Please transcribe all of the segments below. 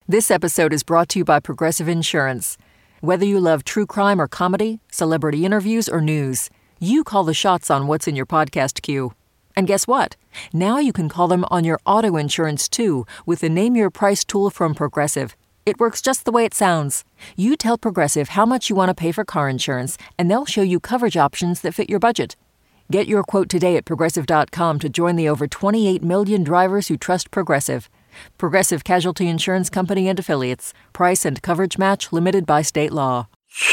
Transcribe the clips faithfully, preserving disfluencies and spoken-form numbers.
This episode is brought to you by Progressive Insurance. Whether you love true crime or comedy, celebrity interviews or news, you call the shots on what's in your podcast queue. And guess what? Now you can call them on your auto insurance too with the Name Your Price tool from Progressive. It works just the way it sounds. You tell Progressive how much you want to pay for car insurance, and they'll show you coverage options that fit your budget. Get your quote today at Progressive dot com to join the over twenty-eight million drivers who trust Progressive. Progressive Casualty Insurance Company and Affiliates. Price and coverage match limited by state law.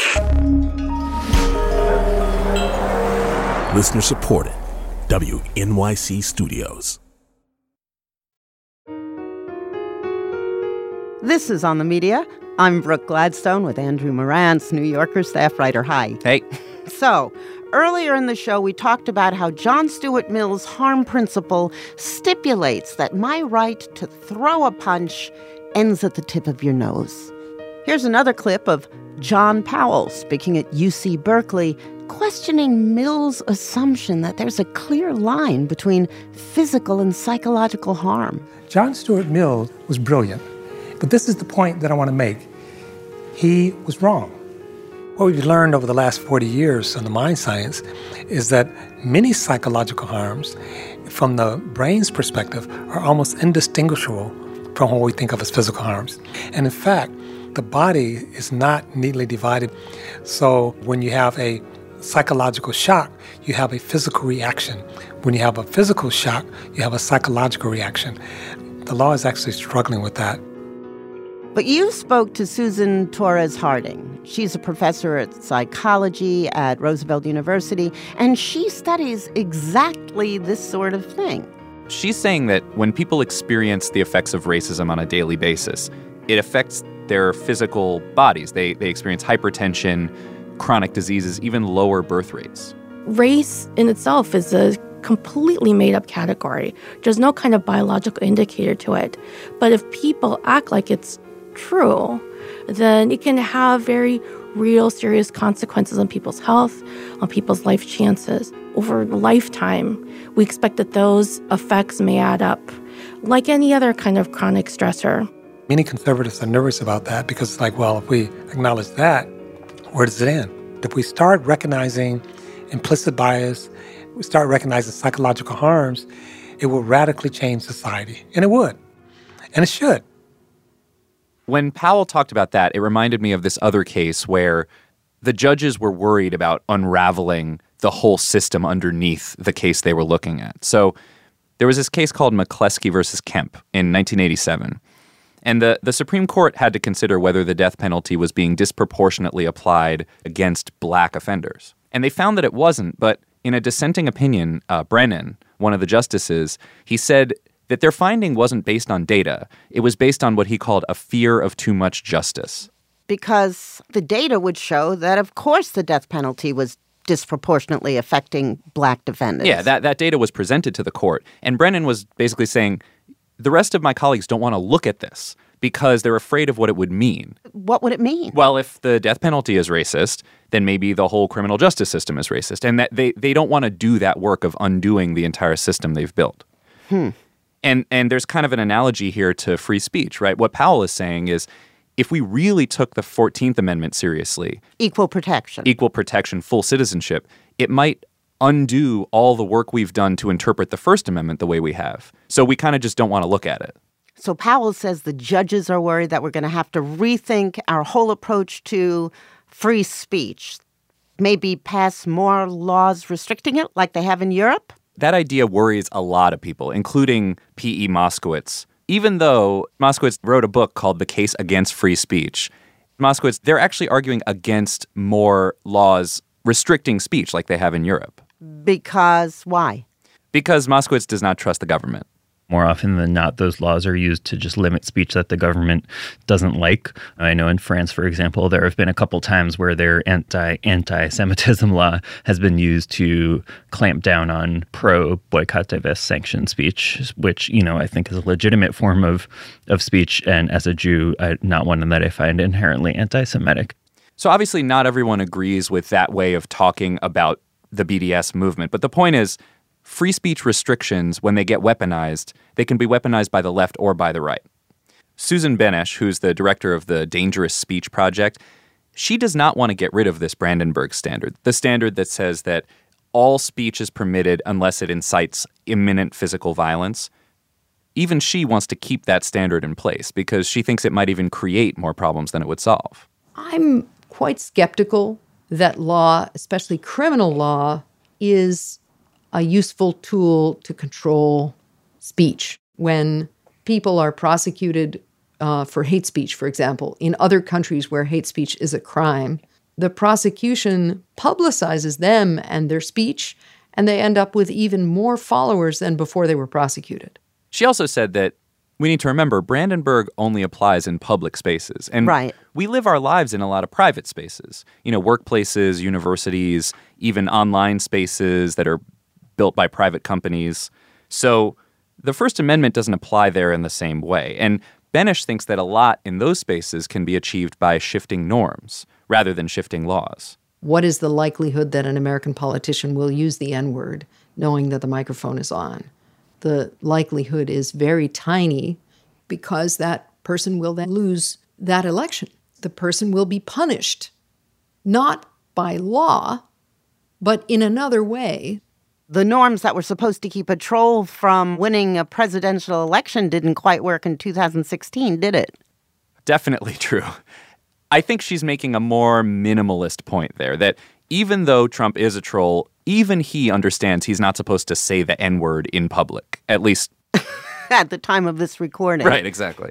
Listener supported. W N Y C Studios. This is On the Media. I'm Brooke Gladstone with Andrew Morantz, New Yorker staff writer. Hi. Hey. So, earlier in the show, we talked about how John Stuart Mill's harm principle stipulates that my right to throw a punch ends at the tip of your nose. Here's another clip of John Powell speaking at U C Berkeley, questioning Mill's assumption that there's a clear line between physical and psychological harm. John Stuart Mill was brilliant, but this is the point that I want to make. He was wrong. What we've learned over the last forty years on the mind science is that many psychological harms, from the brain's perspective, are almost indistinguishable from what we think of as physical harms. And in fact, the body is not neatly divided. So when you have a psychological shock, you have a physical reaction. When you have a physical shock, you have a psychological reaction. The law is actually struggling with that. But you spoke to Susan Torres Harding. She's a professor at psychology at Roosevelt University, and she studies exactly this sort of thing. She's saying that when people experience the effects of racism on a daily basis, it affects their physical bodies. They, they experience hypertension, chronic diseases, even lower birth rates. Race in itself is a completely made-up category. There's no kind of biological indicator to it. But if people act like it's true, then it can have very real, serious consequences on people's health, on people's life chances. Over a lifetime, we expect that those effects may add up, like any other kind of chronic stressor. Many conservatives are nervous about that because it's like, well, if we acknowledge that, where does it end? If we start recognizing implicit bias, we start recognizing psychological harms, it will radically change society. And it would. And it should. When Powell talked about that, it reminded me of this other case where the judges were worried about unraveling the whole system underneath the case they were looking at. So there was this case called McCleskey versus Kemp in nineteen eighty-seven. And the, the Supreme Court had to consider whether the death penalty was being disproportionately applied against black offenders. And they found that it wasn't, but in a dissenting opinion, uh, Brennan, one of the justices, he said that their finding wasn't based on data. It was based on what he called a fear of too much justice. Because the data would show that, of course, the death penalty was disproportionately affecting black defendants. Yeah, that, that data was presented to the court. And Brennan was basically saying, the rest of my colleagues don't want to look at this because they're afraid of what it would mean. What would it mean? Well, if the death penalty is racist, then maybe the whole criminal justice system is racist. And that they, they don't want to do that work of undoing the entire system they've built. Hmm. And and there's kind of an analogy here to free speech, right? What Powell is saying is if we really took the fourteenth Amendment seriously, equal protection, equal protection, full citizenship, it might undo all the work we've done to interpret the First Amendment the way we have. So we kind of just don't want to look at it. So Powell says the judges are worried that we're going to have to rethink our whole approach to free speech, maybe pass more laws restricting it like they have in Europe? That idea worries a lot of people, including P E Moskowitz. Even though Moskowitz wrote a book called The Case Against Free Speech, Moskowitz, they're actually arguing against more laws restricting speech like they have in Europe. Because why? Because Moskowitz does not trust the government. More often than not, those laws are used to just limit speech that the government doesn't like. I know in France, for example, there have been a couple times where their anti, anti-Semitism law has been used to clamp down on pro-boycott, divest, sanction speech, which, you know, I think is a legitimate form of, of speech. And as a Jew, I, not one that I find inherently anti-Semitic. So obviously not everyone agrees with that way of talking about the B D S movement. But the point is, free speech restrictions, when they get weaponized, they can be weaponized by the left or by the right. Susan Benesch, who's the director of the Dangerous Speech Project, she does not want to get rid of this Brandenburg standard, the standard that says that all speech is permitted unless it incites imminent physical violence. Even she wants to keep that standard in place because she thinks it might even create more problems than it would solve. I'm quite skeptical that law, especially criminal law, is a useful tool to control speech. When people are prosecuted uh, for hate speech, for example, in other countries where hate speech is a crime, the prosecution publicizes them and their speech, and they end up with even more followers than before they were prosecuted. She also said that we need to remember Brandenburg only applies in public spaces. And right. we live our lives in a lot of private spaces, you know, workplaces, universities, even online spaces that are built by private companies. So the First Amendment doesn't apply there in the same way. And Benesch thinks that a lot in those spaces can be achieved by shifting norms rather than shifting laws. What is the likelihood that an American politician will use the N-word knowing that the microphone is on? The likelihood is very tiny because that person will then lose that election. The person will be punished, not by law, but in another way. The norms that were supposed to keep a troll from winning a presidential election didn't quite work in two thousand sixteen, did it? Definitely true. I think she's making a more minimalist point there, that even though Trump is a troll, even he understands he's not supposed to say the N-word in public, at least at the time of this recording. Right, exactly.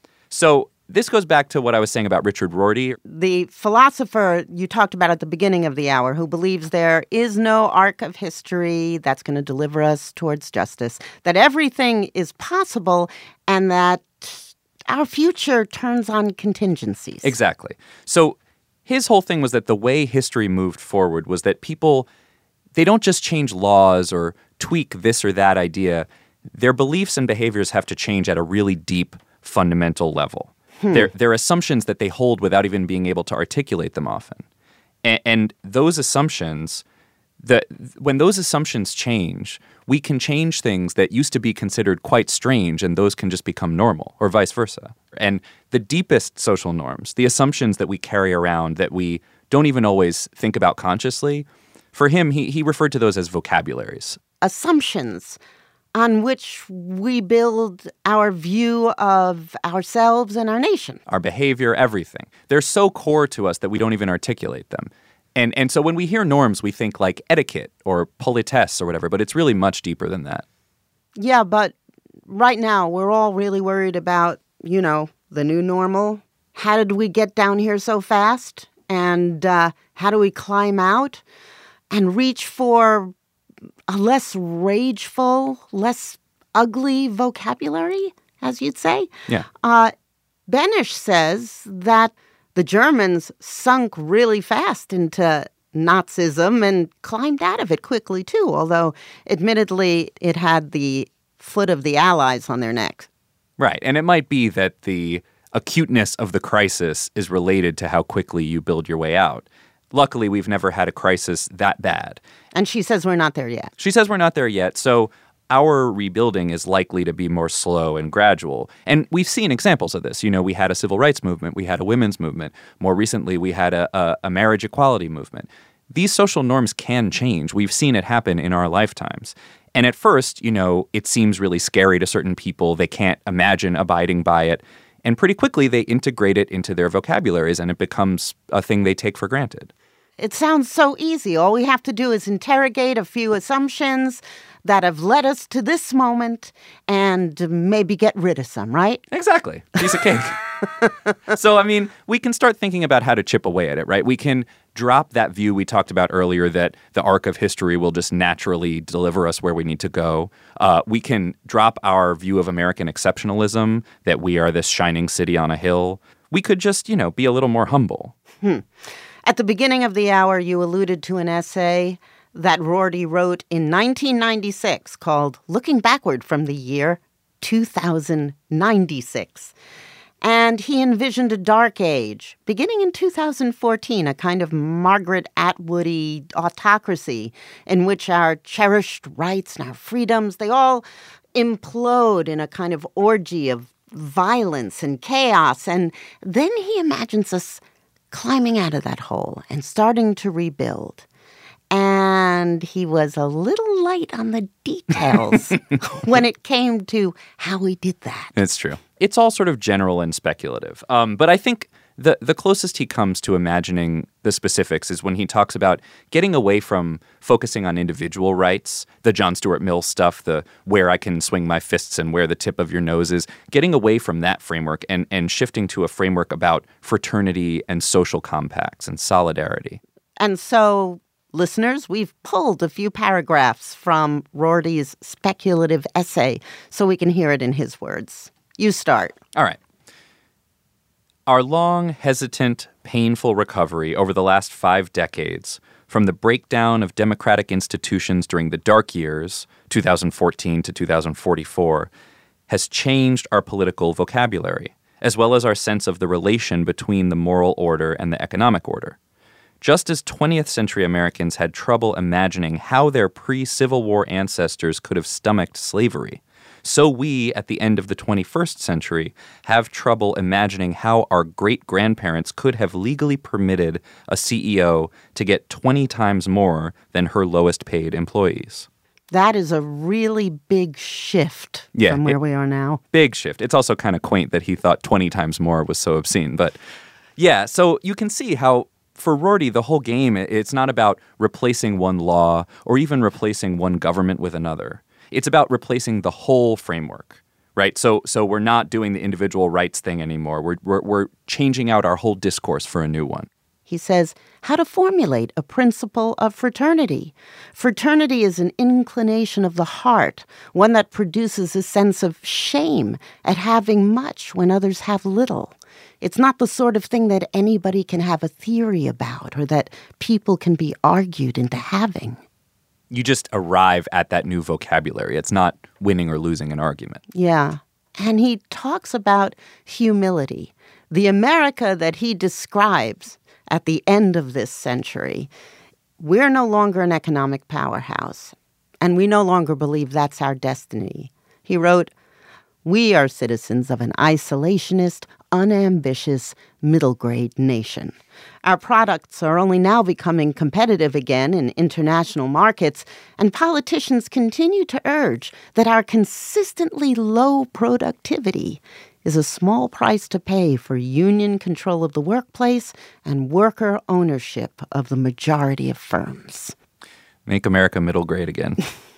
So this goes back to what I was saying about Richard Rorty. The philosopher you talked about at the beginning of the hour, who believes there is no arc of history that's going to deliver us towards justice, that everything is possible, and that our future turns on contingencies. Exactly. So his whole thing was that the way history moved forward was that people, they don't just change laws or tweak this or that idea. Their beliefs and behaviors have to change at a really deep, fundamental level. Hmm. They're, they're assumptions that they hold without even being able to articulate them often. And, and those assumptions, the, when those assumptions change, we can change things that used to be considered quite strange, and those can just become normal, or vice versa. And the deepest social norms, the assumptions that we carry around that we don't even always think about consciously, for him, he, he referred to those as vocabularies. Assumptions on which we build our view of ourselves and our nation. Our behavior, everything. They're so core to us that we don't even articulate them. And and so when we hear norms, we think like etiquette or politesse or whatever, but it's really much deeper than that. Yeah, but right now we're all really worried about, you know, the new normal. How did we get down here so fast? And uh, how do we climb out and reach for a less rageful, less ugly vocabulary, as you'd say? Yeah. Uh, Benesch says that the Germans sunk really fast into Nazism and climbed out of it quickly, too, although admittedly it had the foot of the Allies on their necks. Right. And it might be that the acuteness of the crisis is related to how quickly you build your way out. Luckily, we've never had a crisis that bad. And she says we're not there yet. She says we're not there yet. So our rebuilding is likely to be more slow and gradual. And we've seen examples of this. You know, we had a civil rights movement. We had a women's movement. More recently, we had a, a, a marriage equality movement. These social norms can change. We've seen it happen in our lifetimes. And at first, you know, it seems really scary to certain people. They can't imagine abiding by it. And pretty quickly, they integrate it into their vocabularies, and it becomes a thing they take for granted. It sounds so easy. All we have to do is interrogate a few assumptions that have led us to this moment and maybe get rid of some, right? Exactly. Piece of cake. So, I mean, we can start thinking about how to chip away at it, right? We can drop that view we talked about earlier that the arc of history will just naturally deliver us where we need to go. Uh, we can drop our view of American exceptionalism, that we are this shining city on a hill. We could just, you know, be a little more humble. Hmm. At the beginning of the hour, you alluded to an essay that Rorty wrote in nineteen ninety-six called Looking Backward from the Year two thousand ninety-six. And he envisioned a dark age, beginning in two thousand fourteen, a kind of Margaret Atwoody autocracy in which our cherished rights and our freedoms, they all implode in a kind of orgy of violence and chaos. And then he imagines us climbing out of that hole and starting to rebuild. And he was a little light on the details when it came to how he did that. It's true. It's all sort of general and speculative. Um, but I think the the closest he comes to imagining the specifics is when he talks about getting away from focusing on individual rights, the John Stuart Mill stuff, the where I can swing my fists and where the tip of your nose is, getting away from that framework and, and shifting to a framework about fraternity and social compacts and solidarity. And so, listeners, we've pulled a few paragraphs from Rorty's speculative essay so we can hear it in his words. You start. All right. Our long, hesitant, painful recovery over the last five decades from the breakdown of democratic institutions during the dark years, two thousand fourteen to two thousand forty-four, has changed our political vocabulary, as well as our sense of the relation between the moral order and the economic order. Just as twentieth century Americans had trouble imagining how their pre-Civil War ancestors could have stomached slavery, so we, at the end of the twenty-first century, have trouble imagining how our great-grandparents could have legally permitted a C E O to get twenty times more than her lowest-paid employees. That is a really big shift yeah, from where it, we are now. Big shift. It's also kind of quaint that he thought twenty times more was so obscene. But yeah, so you can see how for Rorty, the whole game, it's not about replacing one law or even replacing one government with another. It's about replacing the whole framework, right? So so we're not doing the individual rights thing anymore. We're, we're, we're changing out our whole discourse for a new one. He says, how to formulate a principle of fraternity. Fraternity is an inclination of the heart, one that produces a sense of shame at having much when others have little. It's not the sort of thing that anybody can have a theory about or that people can be argued into having. You just arrive at that new vocabulary. It's not winning or losing an argument. Yeah. And he talks about humility. The America that he describes at the end of this century, we're no longer an economic powerhouse, and we no longer believe that's our destiny. He wrote, we are citizens of an isolationist, unambitious, middle-grade nation. Our products are only now becoming competitive again in international markets, and politicians continue to urge that our consistently low productivity is a small price to pay for union control of the workplace and worker ownership of the majority of firms. Make America middle grade again.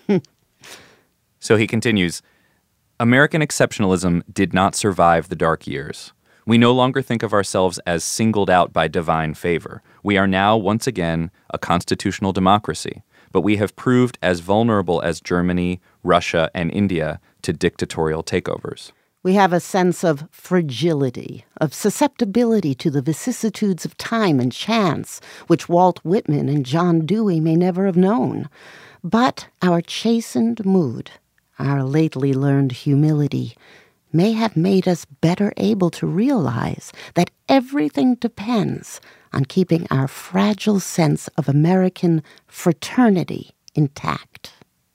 So he continues, American exceptionalism did not survive the dark years. We no longer think of ourselves as singled out by divine favor. We are now, once again, a constitutional democracy, but we have proved as vulnerable as Germany, Russia, and India to dictatorial takeovers. We have a sense of fragility, of susceptibility to the vicissitudes of time and chance, which Walt Whitman and John Dewey may never have known. But our chastened mood, our lately learned humility, may have made us better able to realize that everything depends on keeping our fragile sense of American fraternity intact.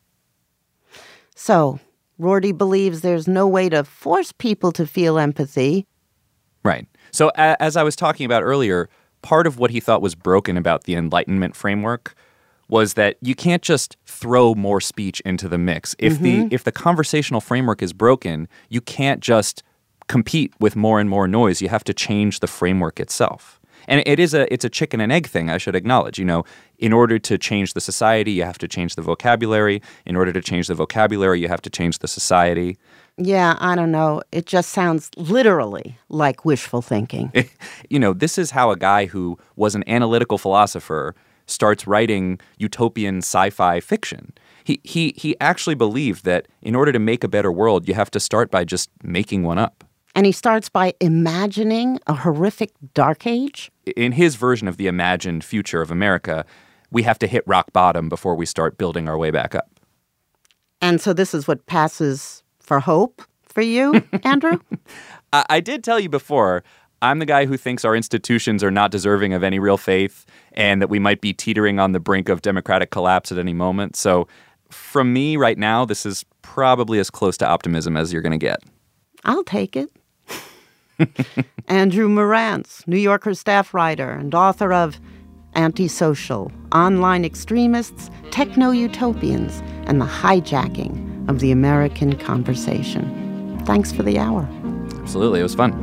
So, Rorty believes there's no way to force people to feel empathy. Right. So a- as I was talking about earlier, part of what he thought was broken about the Enlightenment framework was that you can't just throw more speech into the mix. If Mm-hmm. the if the conversational framework is broken, you can't just compete with more and more noise. You have to change the framework itself. And it is a it's a chicken and egg thing, I should acknowledge. You know, in order to change the society, you have to change the vocabulary. In order to change the vocabulary, you have to change the society. Yeah, I don't know. It just sounds literally like wishful thinking. You know, this is how a guy who was an analytical philosopher starts writing utopian sci-fi fiction. He he he actually believed that in order to make a better world, you have to start by just making one up. And he starts by imagining a horrific dark age? In his version of the imagined future of America, we have to hit rock bottom before we start building our way back up. And so this is what passes for hope for you, Andrew? I, I did tell you before, I'm the guy who thinks our institutions are not deserving of any real faith and that we might be teetering on the brink of democratic collapse at any moment. So from me right now, this is probably as close to optimism as you're going to get. I'll take it. Andrew Marantz, New Yorker staff writer and author of Antisocial, Online Extremists, Techno-Utopians, and the Hijacking of the American Conversation. Thanks for the hour. Absolutely. It was fun.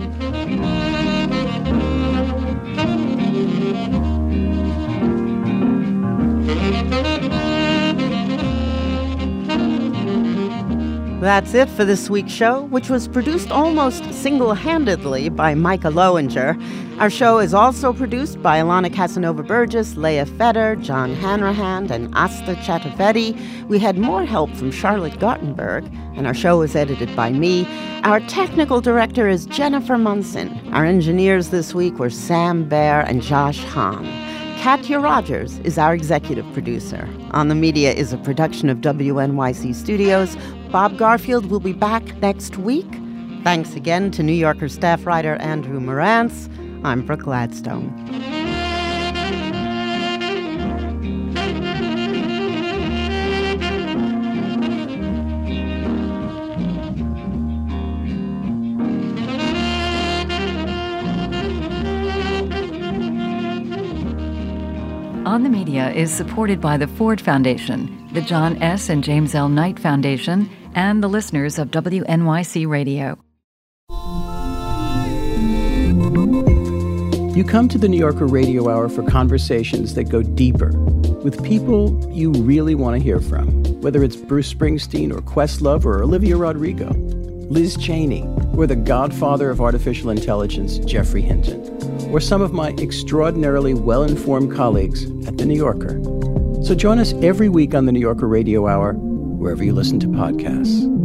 That's it for this week's show, which was produced almost single-handedly by Micah Lowinger. Our show is also produced by Ilana Casanova-Burgess, Leah Feder, John Hanrahan, and Asta Chaturvedi. We had more help from Charlotte Gartenberg, and our show was edited by me. Our technical director is Jennifer Munson. Our engineers this week were Sam Baer and Josh Hahn. Katya Rogers is our executive producer. On the Media is a production of W N Y C Studios. Bob Garfield will be back next week. Thanks again to New Yorker staff writer Andrew Marantz. I'm Brooke Gladstone. On the Media is supported by the Ford Foundation, the John S. and James L. Knight Foundation, and the listeners of W N Y C Radio. You come to the New Yorker Radio Hour for conversations that go deeper, with people you really want to hear from, whether it's Bruce Springsteen or Questlove or Olivia Rodrigo, Liz Cheney, or the godfather of artificial intelligence, Geoffrey Hinton, or some of my extraordinarily well-informed colleagues at The New Yorker. So join us every week on the New Yorker Radio Hour, wherever you listen to podcasts.